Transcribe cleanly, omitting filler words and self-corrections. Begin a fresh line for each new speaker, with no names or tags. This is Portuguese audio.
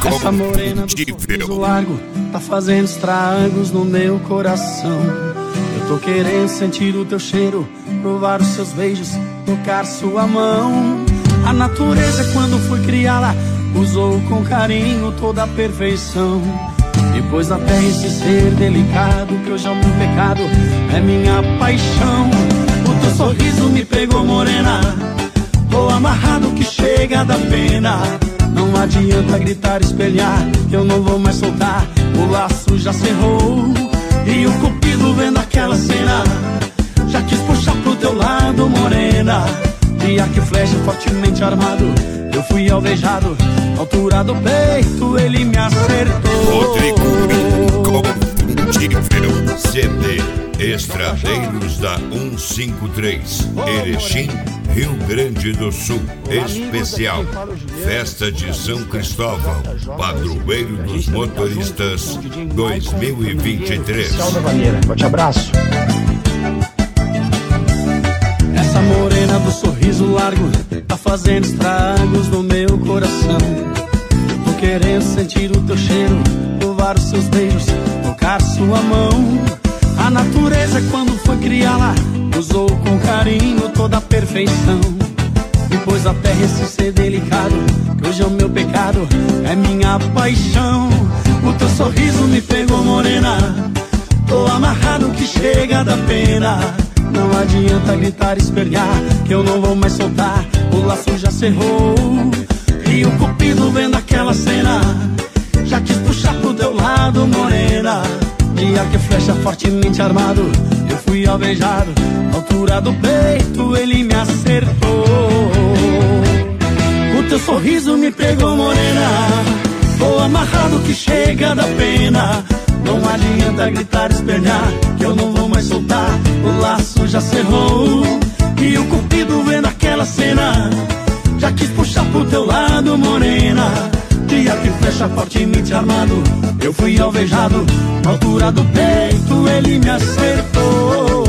Essa morena do sorriso largo tá fazendo estragos no meu coração. Eu tô querendo sentir o teu cheiro, provar os seus beijos, tocar sua mão. A natureza, quando fui criá-la, usou com carinho toda a perfeição. Depois da terra esse ser delicado, que hoje é o meu pecado, é minha paixão. O teu sorriso me pegou, morena, tô amarrado que chega da pena. Não adianta gritar, espelhar, que eu não vou mais soltar. O laço já cerrou e o cupido vendo aquela cena já quis puxar pro teu lado, morena. Dia que flecha fortemente armado, eu fui alvejado, altura do peito ele me acertou.
Rodrigo Combustível CD Estradeiros da 153, Erechim, Rio Grande do Sul. Especial Festa de São Cristóvão, Padroeiro dos Motoristas 2023.
Forte abraço. Essa morena do sorriso largo tá fazendo estragos no meu coração. Eu tô querendo sentir o teu cheiro, provar os seus beijos, tocar sua mão. A natureza, quando foi criá-la, usou com carinho toda a perfeição. Depois da terra esse ser delicado, que hoje é o meu pecado, é minha paixão. O teu sorriso me pegou, morena, tô amarrado que chega da pena. Não adianta gritar, espernear, que eu não vou mais soltar. O laço já cerrou e o cupido vendo aquela cena já quis puxar pro teu lado, morena. Dia que flecha fortemente armado, eu fui alvejado, altura do peito ele me acertou. O teu sorriso me pegou, morena, tô amarrado que chega da pena. Não adianta gritar, espernear, que eu não vou mais soltar. O laço já cerrou e o cupido vendo aquela cena já quis puxar pro teu lado, morena. Dia que flecha fortemente armado, eu fui alvejado, na altura do peito ele me acertou.